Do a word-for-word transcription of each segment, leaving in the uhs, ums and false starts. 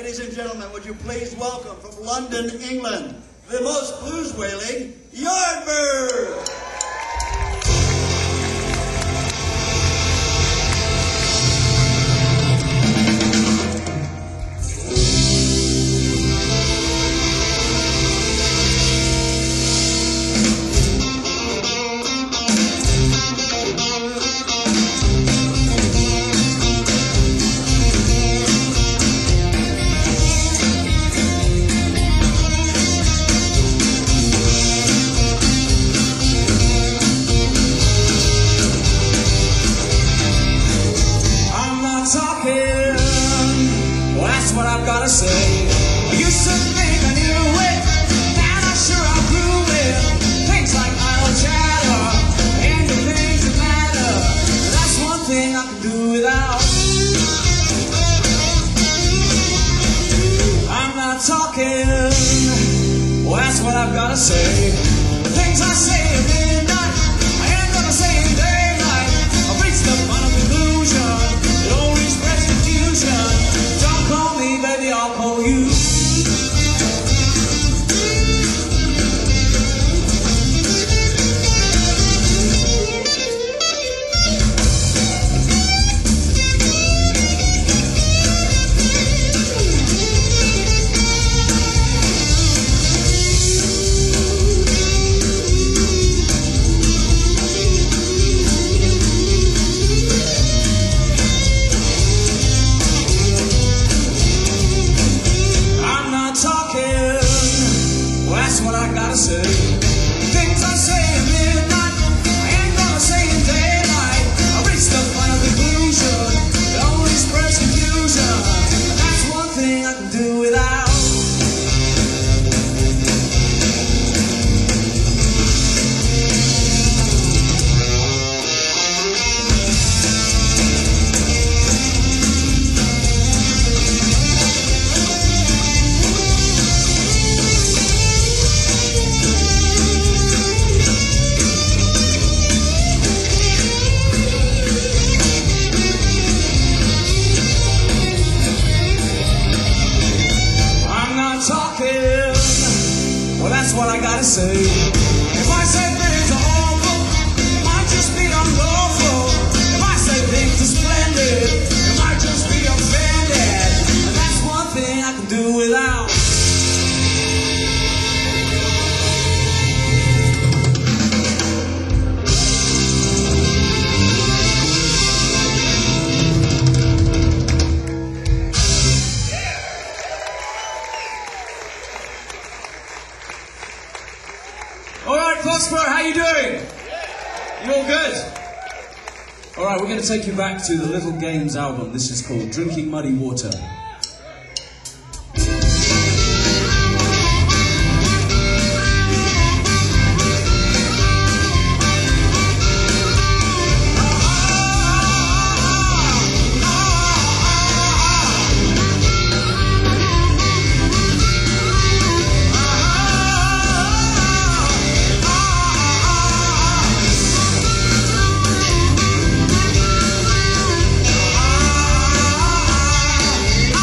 Ladies and gentlemen, would you please welcome from London, England, the most blues-wailing Yardbirds! What I've gotta say. I used to think I knew it, now I'm sure I grew it. Things like idle chatter and the things that matter, that's one thing I can do without. I'm not talking, well that's what I've gotta say. The things I say at midnight, I ain't gonna say in daylight. I've reached the final conclusion, it only spreads confusion. Call me, baby, I'll call you. What I gotta say. Things I say at midnight, I ain't gonna say in daylight. I reached the final conclusion, it only spreads confusion. That's one thing I can do without. Well, that's what I gotta say. If I say things are awful, it might just be unlawful. If I say things are splendid, it might just be offended. And that's one thing I can do without. Foxborough, how you doing? You all good? Alright, we're going to take you back to the Little Games album. This is called Drinking Muddy Water. Ah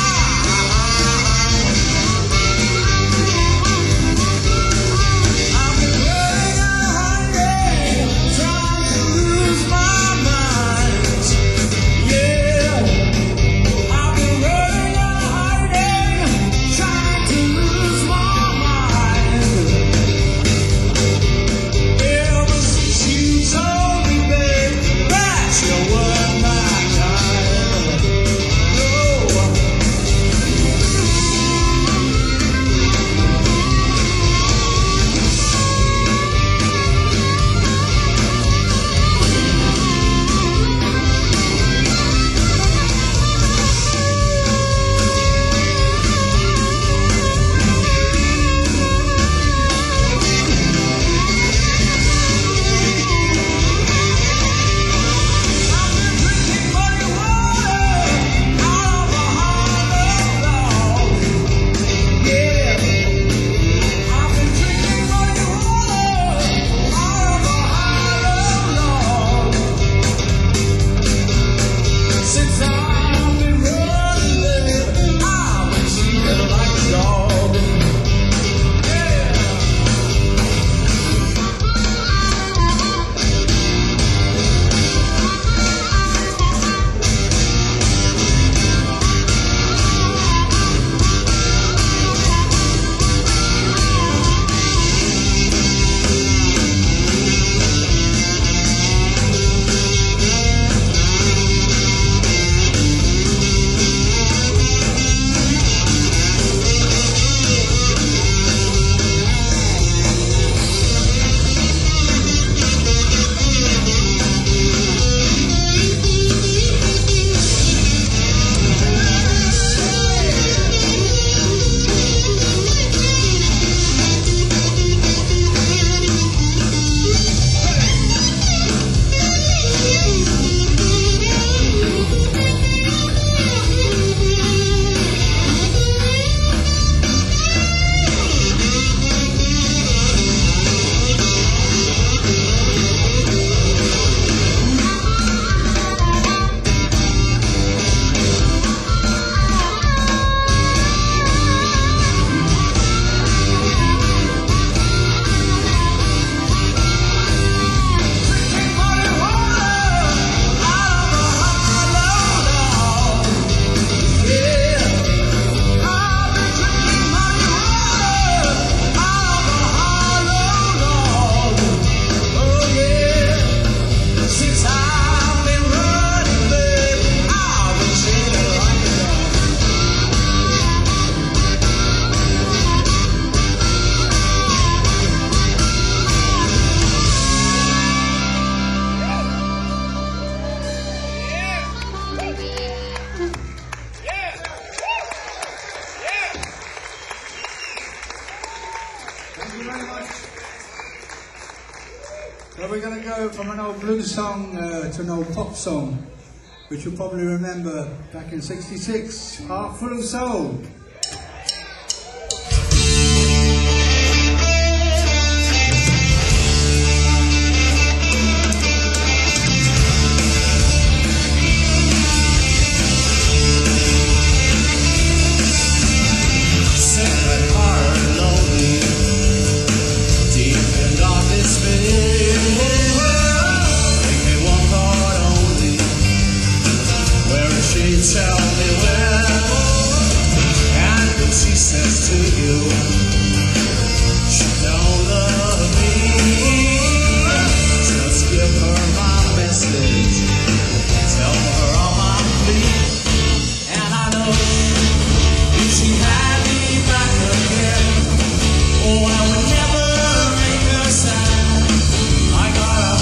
So we're going to go from an old blues song uh, to an old pop song, which you'll probably remember back in sixty-six, Heart Full of Soul. Tell me when, and when she says to you, she don't love me, just give her my message, tell her all my plea, and I know if she had me back again, oh, I would never make her sad. I got a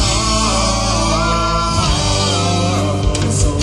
heart full of soul.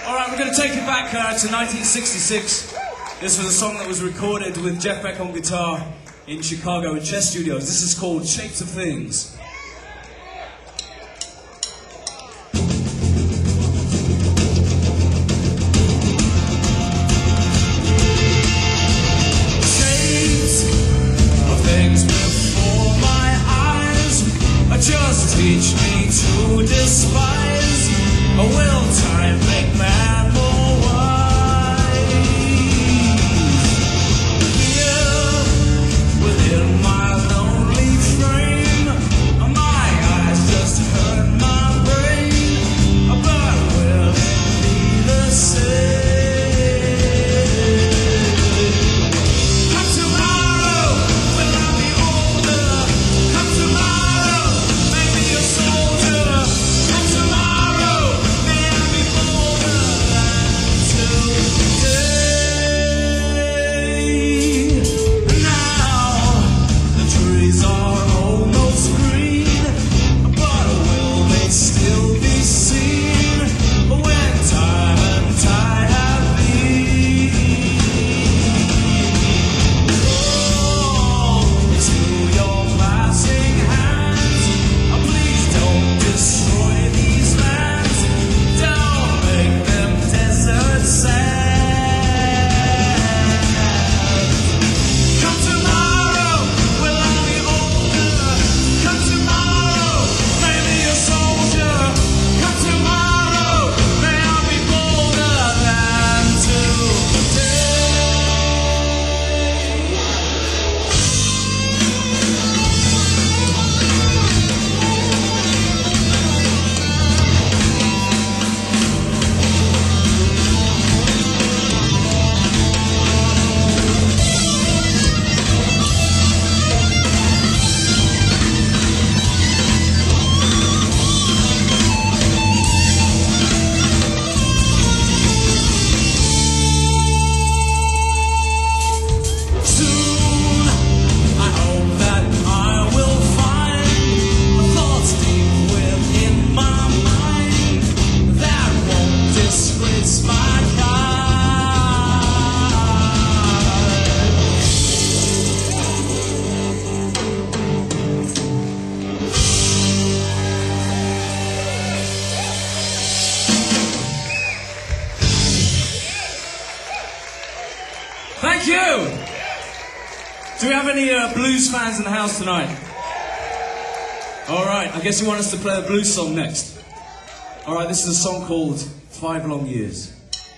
Alright, we're going to take it back uh, to nineteen sixty-six. This was a song that was recorded with Jeff Beck on guitar in Chicago at Chess Studios. This is called Shapes of Things. Shapes of things before my eyes just teach me to despise. Will time make man more wise? Here within my lonely frame, my eyes just hurt my brain. But will it be the same? Come tomorrow, will I be older? Come tomorrow, make me a soldier. Come tomorrow, may I be bolder than today. Now the trees are almost green, but will they still be seen when time and tide have been? Oh, to your passing hands, please don't destroy these lands. Don't make them desert sand. Come tomorrow, will I be older? Come tomorrow, make me a soldier. Come tomorrow, may I be bolder than today. Soon, I hope that I will find thoughts deep within my mind that won't disgrace my Thank you! Do we have any uh, blues fans in the house tonight? Alright, I guess you want us to play a blues song next. Alright, this is a song called Five Long Years.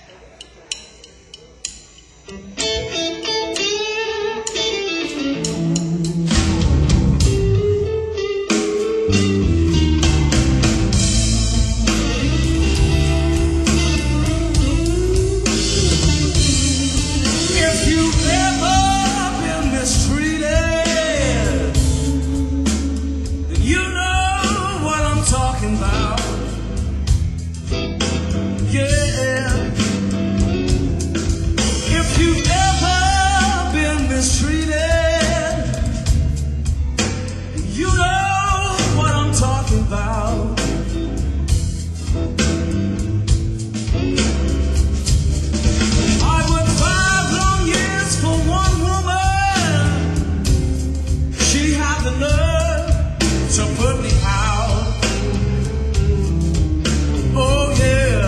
If you've ever been mistreated, then you know what I'm talking about. Yeah. If you've ever been mistreated, you know what I'm talking about. I worked five long years for one woman. She had the nerve to put me out. Oh yeah.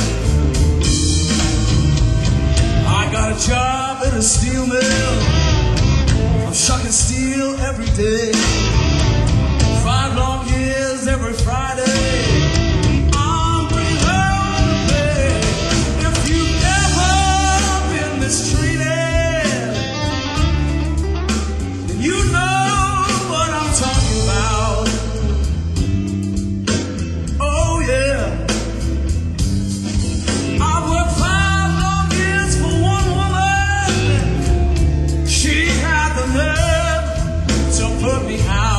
I got a job at a steel mill. I'm shucking steel every day. Five long years every Friday. I'm bringing home the pay. If you've ever been mistreated, then you know what I'm talking about. Oh yeah. I worked five long years for one woman. She had the nerve to put me out.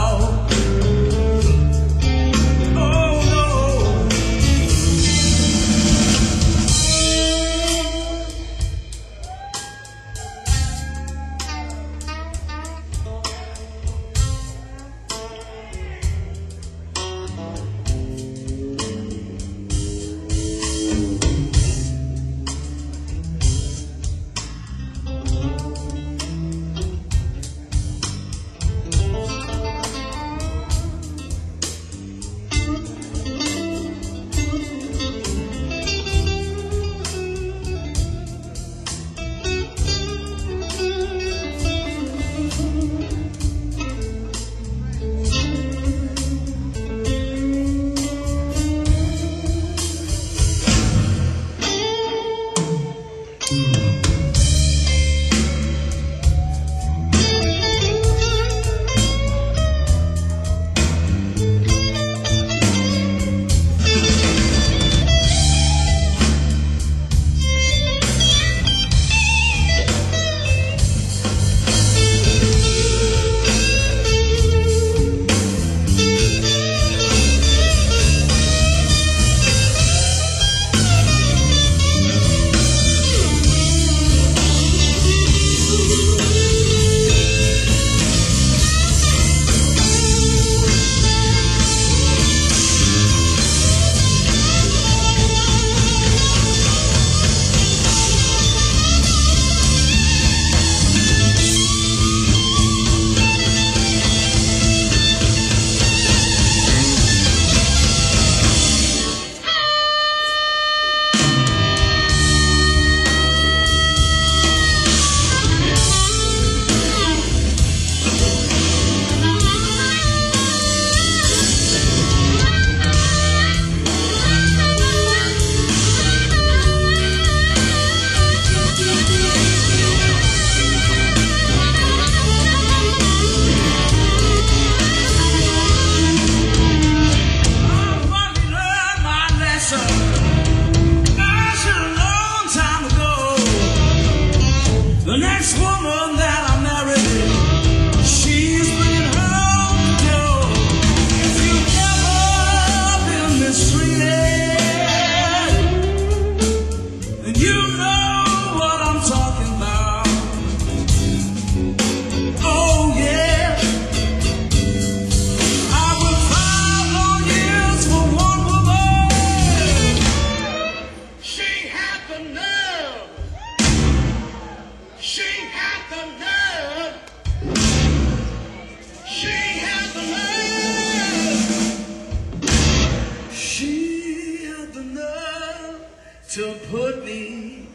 to put me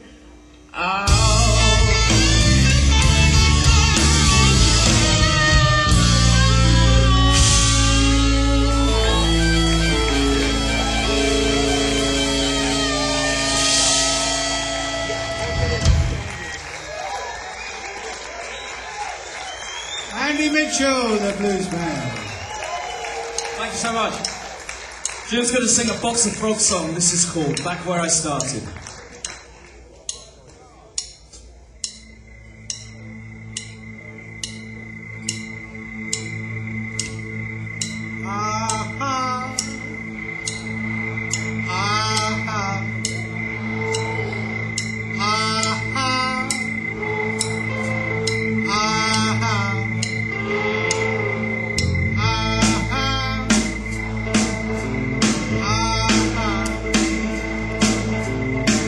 out. Andy Mitchell, the blues man. Thank you so much. Jim's going to sing a Box of Frogs song. This is called Back Where I Started. Ah-ha. Ah-ha. Ah-ha. Ah-ha. Ah-ha.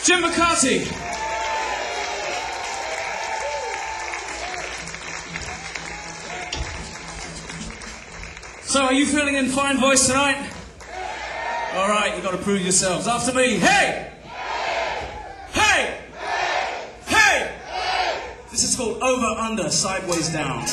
Jim McCarthy. So, are you feeling in fine voice tonight? All right, you've got to prove yourselves. After me, hey! Hey! Hey! This is called Over, Under, Sideways, Down.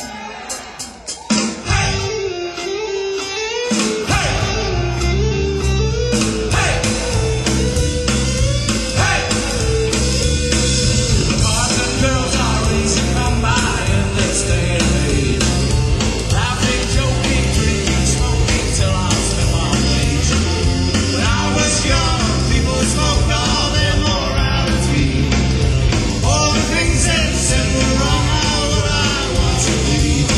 All the things that said were wrong, all that I want to be.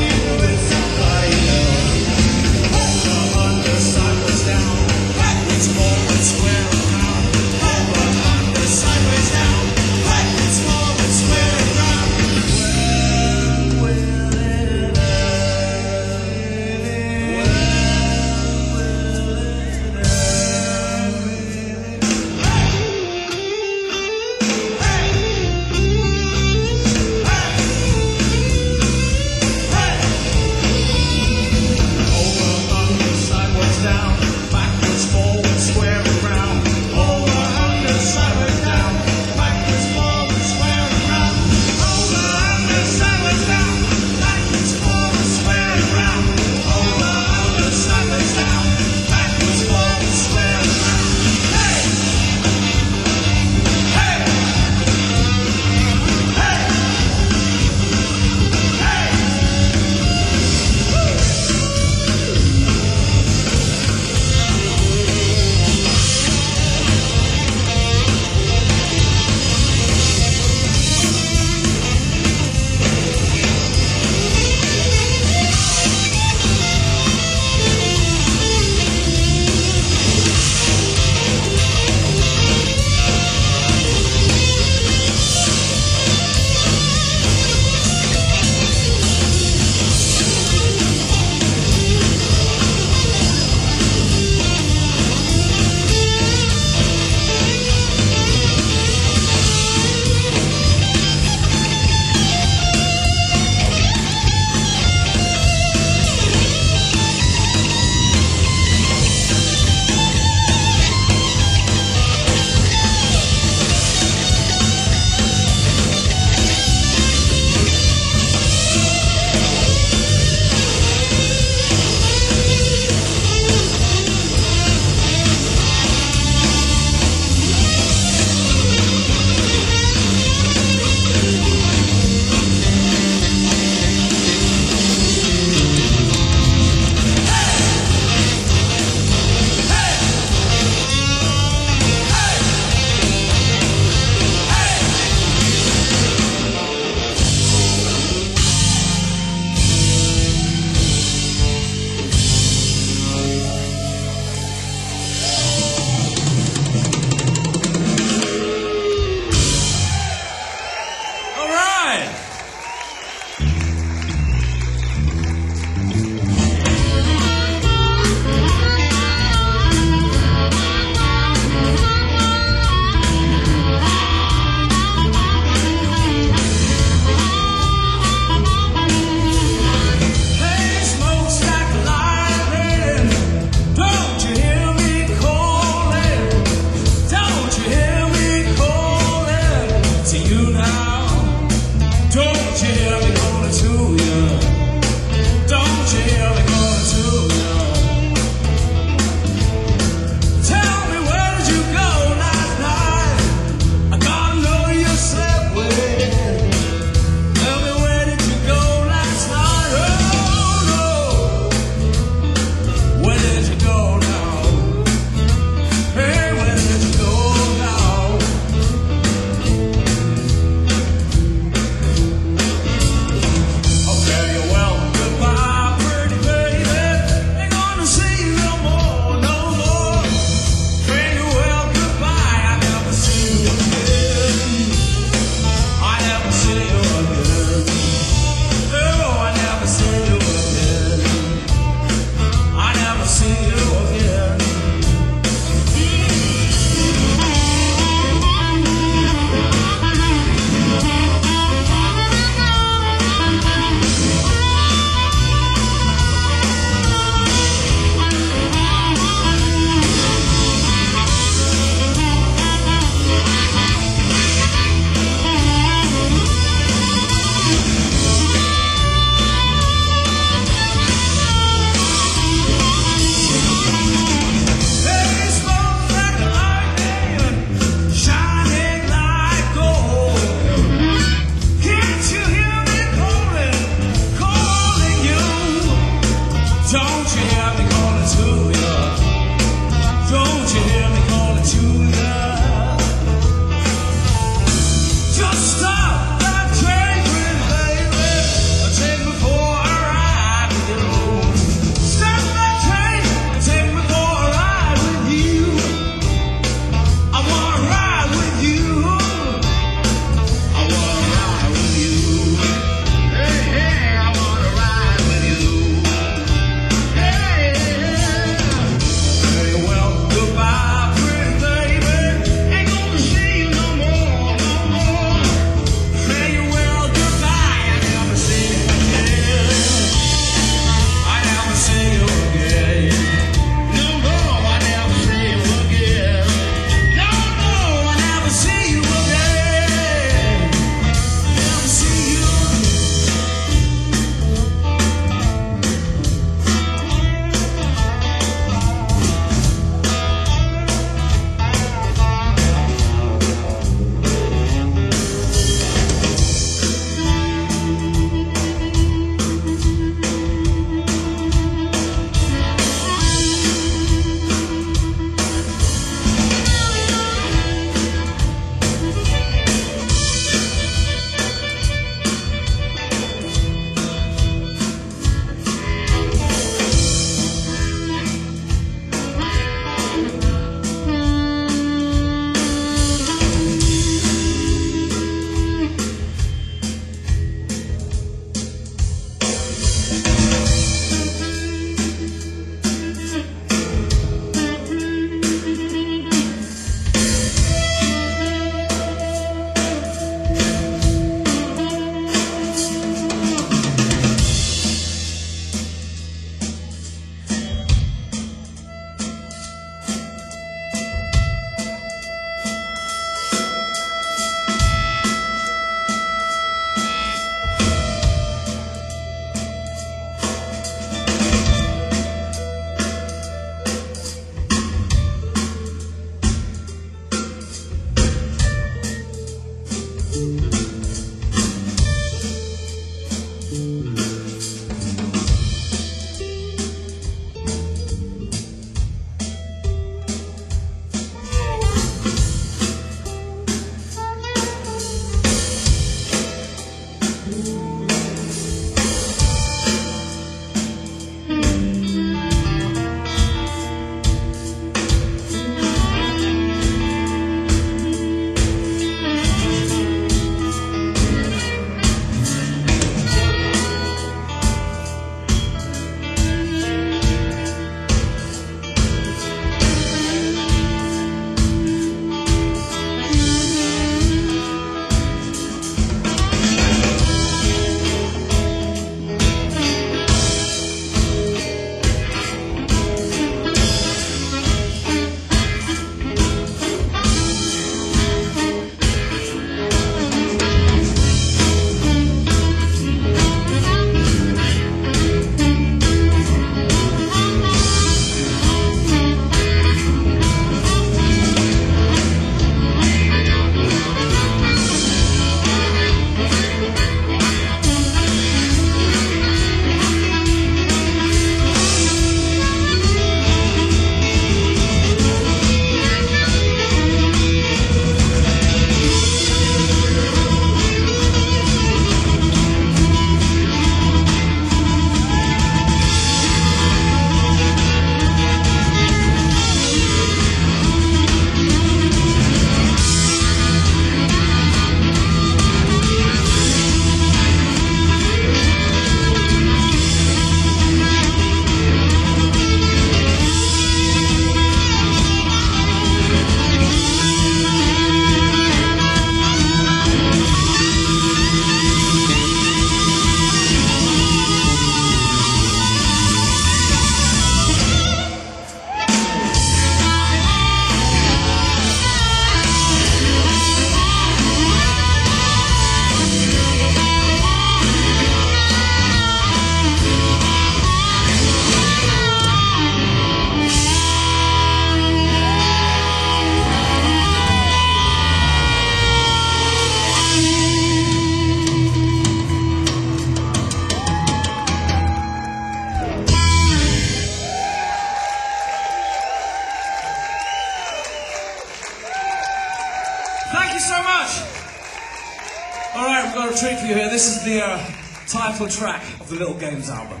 so much. All right, we've got a treat for you here. This is the uh, title track of the Little Games album.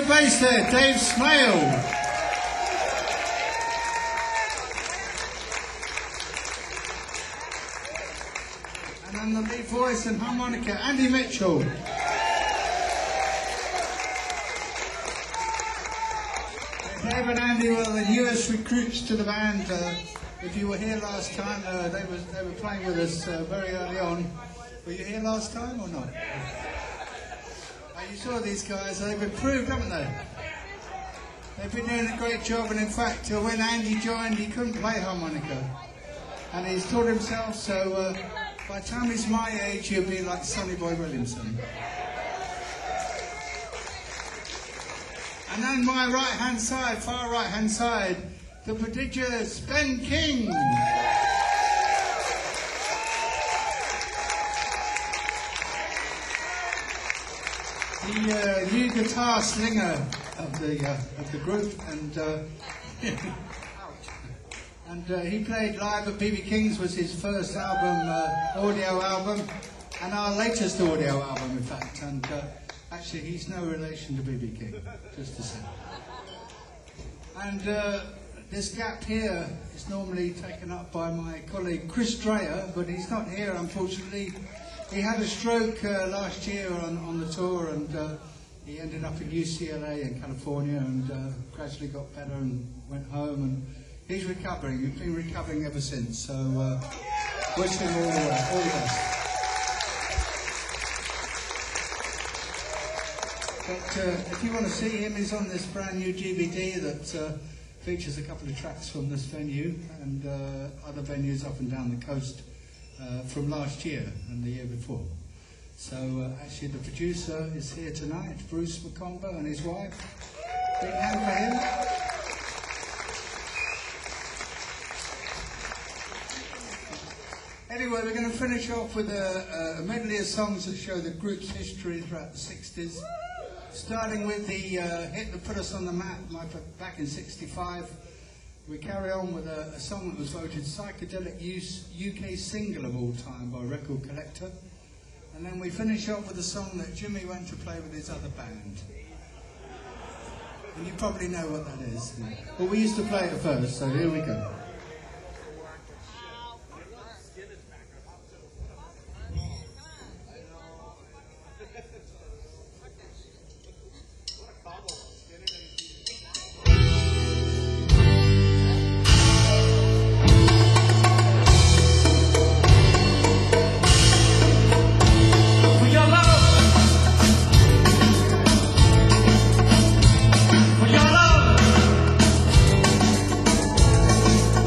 bass there, Dave Smale. And on the lead voice and harmonica, Andy Mitchell. Dave and Andy were the newest recruits to the band. Uh, if you were here last time, uh, they, was, they were playing with us uh, very early on. Were you here last time or not? Uh, you saw these guys, they've improved, haven't they? They've been doing a great job, and in fact, uh, when Andy joined, he couldn't play harmonica. And he's taught himself, so uh, by the time he's my age, he'll be like Sonny Boy Williamson. And on my right-hand side, far right-hand side, the prodigious Ben King. The uh, new guitar slinger of the uh, of the group, and uh, and uh, he played live at B B King's. Was his first album, uh, audio album, and our latest audio album, in fact. And uh, actually, he's no relation to B B King, just to say. And uh, this gap here is normally taken up by my colleague Chris Dreyer, but he's not here, unfortunately. He had a stroke uh, last year on, on the tour, and uh, he ended up in U C L A in California, and uh, gradually got better and went home, and he's recovering. He's been recovering ever since, so uh, wish him all, uh, all the best. But uh, if you want to see him, he's on this brand new D V D that uh, features a couple of tracks from this venue and uh, other venues up and down the coast uh, from last year and the year before. So uh, actually the producer is here tonight, Bruce McComber, and his wife. Big hand for him. Anyway, we're going to finish off with a, a medley of songs that show the group's history throughout the sixties. Starting with the uh, hit that put us on the map back in sixty-five, we carry on with a, a song that was voted Psychedelic U K Single of All Time by Record Collector. And then we finish off with a song that Jimmy went to play with his other band. And you probably know what that is. But we used to play it first, so here we go. For your love,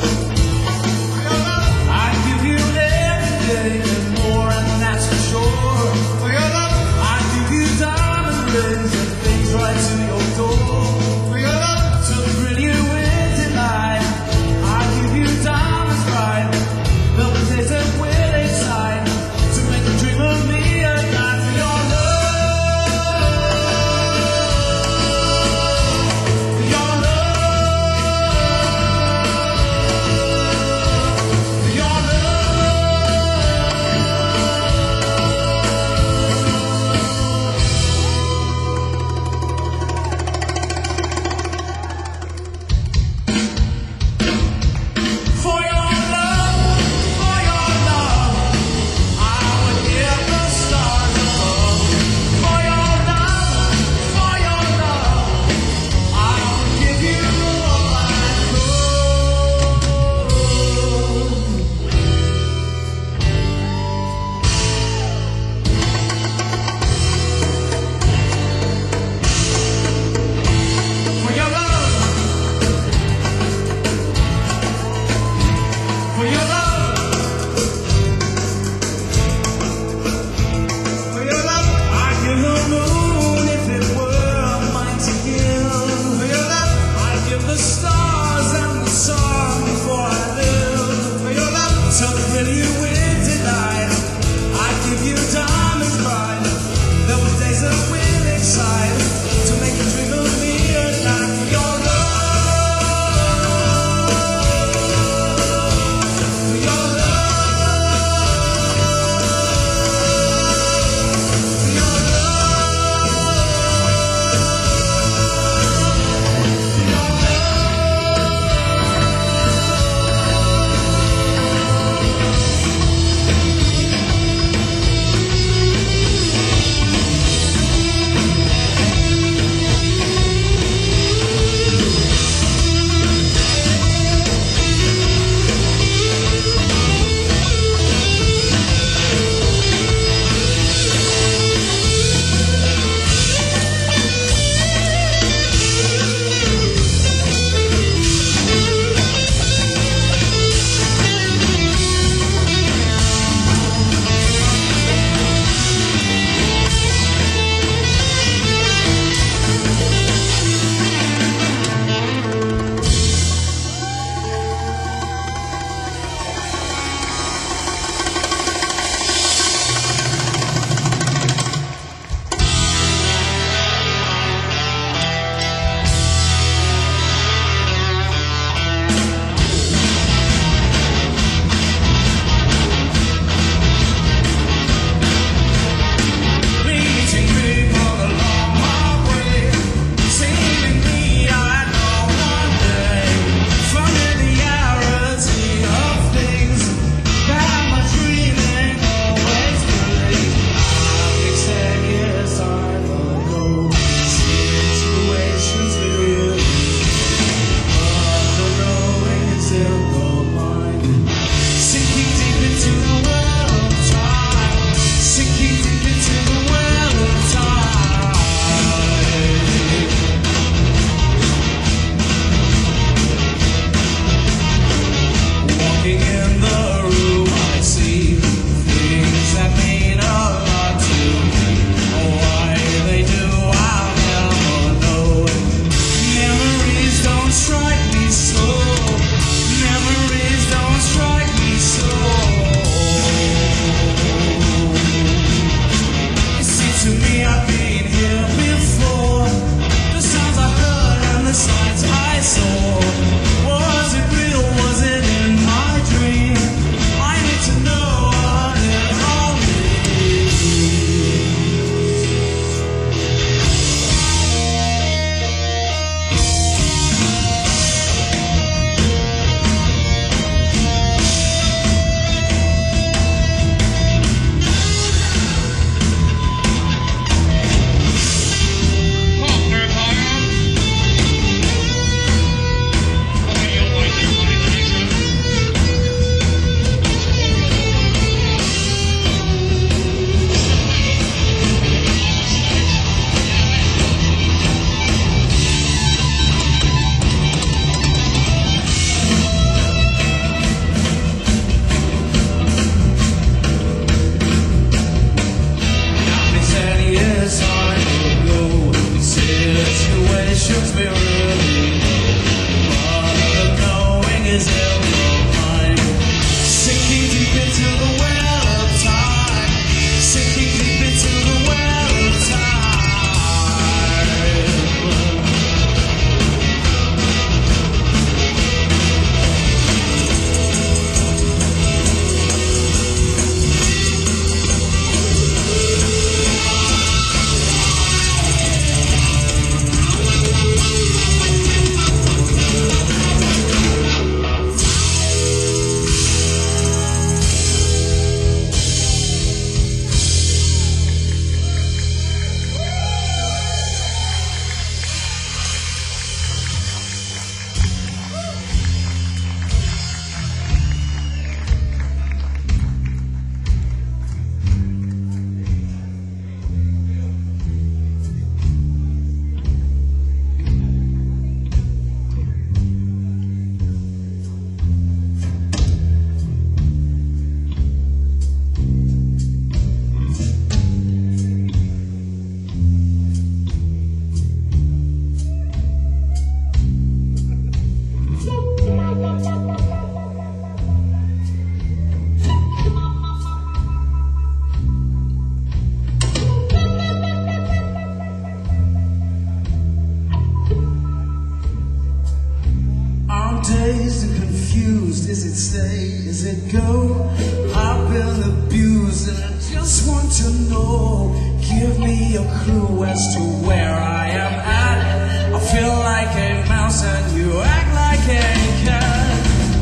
days ago. I've been abused and I just want to know. Give me a clue as to where I am at. I feel like a mouse and you act like a cat.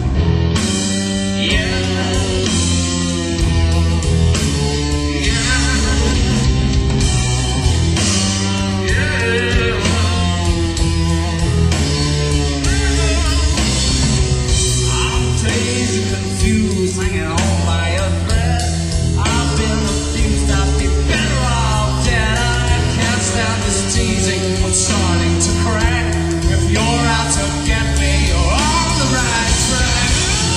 Yeah. Hanging on by a thread. I've been abused, I'd be better off dead. I can't stand this teasing, I'm starting to crack. If you're out to get me, you're on the right track.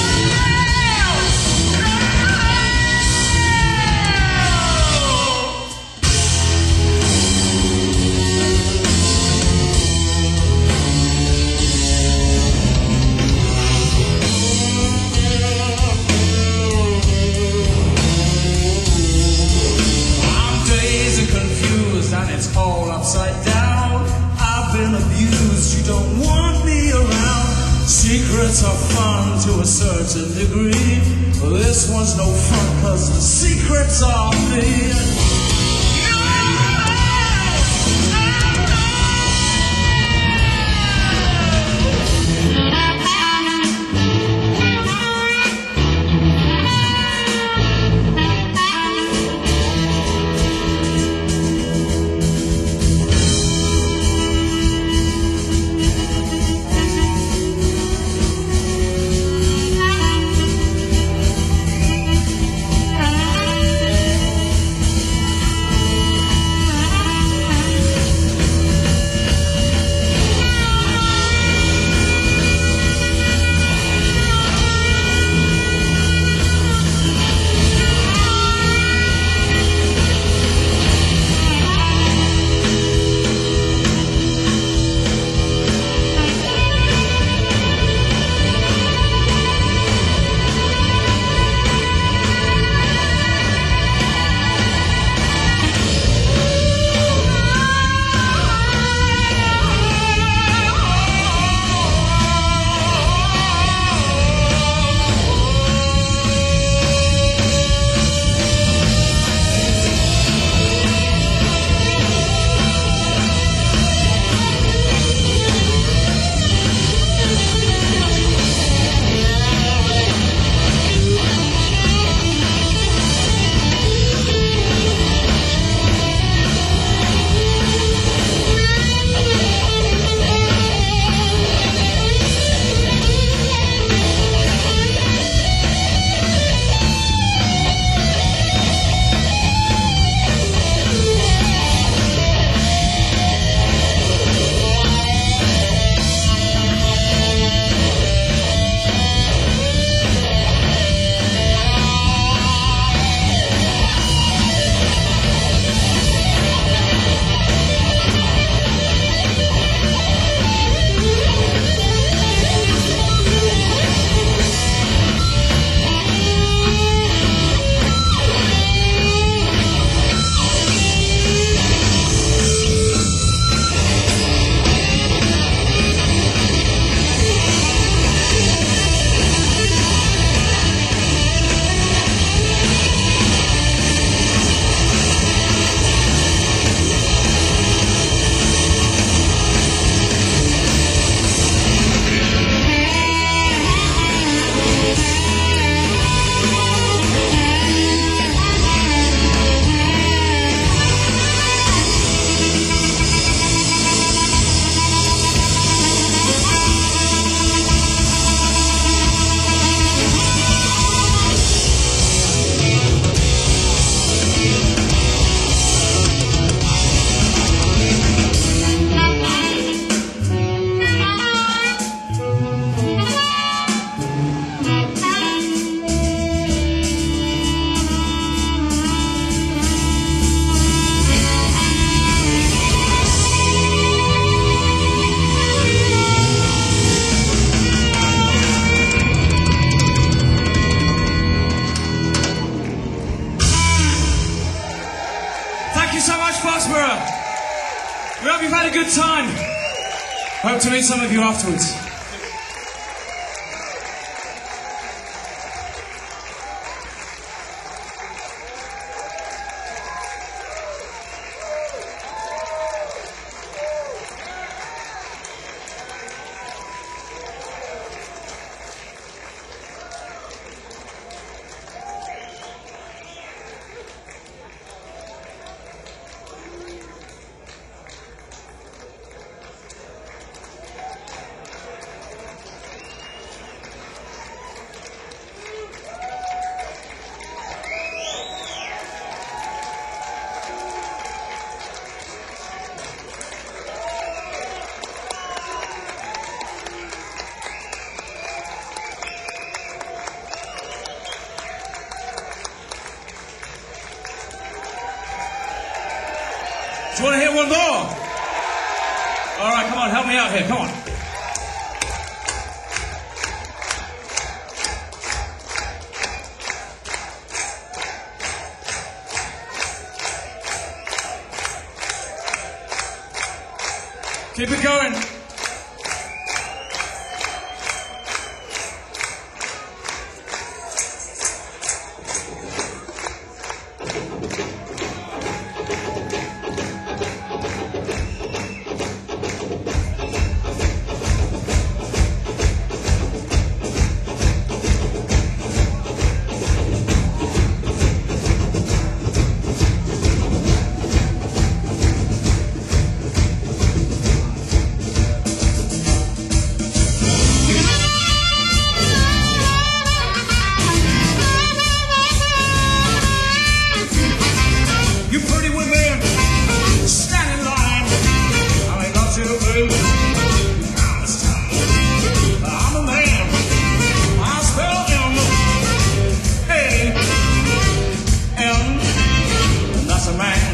And it's all upside down. I've been abused, you don't want me around. Secrets are fun to a certain degree. Well, this one's no fun cause the secrets are me. We hope you've had a good time. Hope to meet some of you afterwards. you want to hear one more? All right, come on, help me out here. Come on. Keep it going. You pretty women, stand in line. I ain't got you to move. I'm a man. I spell M A N, and that's a man.